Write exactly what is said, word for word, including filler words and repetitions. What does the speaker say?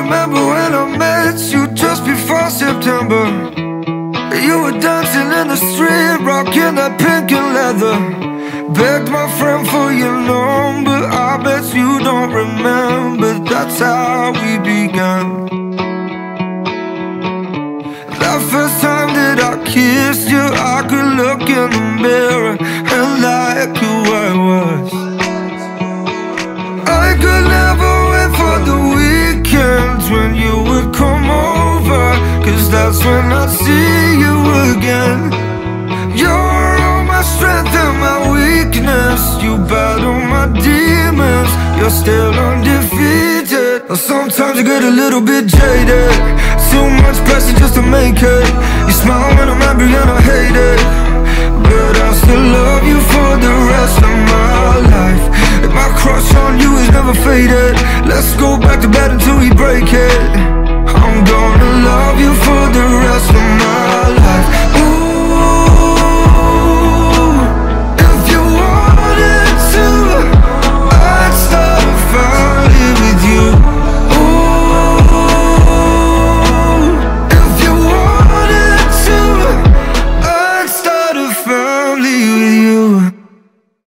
remember when I met you just before September. You were dancing in the street, rocking that pink and leather. Begged my friend for your number, I bet you don't remember. That's how we began. That first time that I kissed you, I could look in the mirror and like who I was. I could never wait for the weekends when you would come over, cause that's when I'd see you again. You're all my strength and my weakness. You battle my demons, you're still undefeated. Sometimes I get a little bit jaded, too much pressure just to make it. You smile when I'm angry and I hate it, but I still love you for the rest of my life. And my crush on you is never faded. Let's go back to bed until we break it.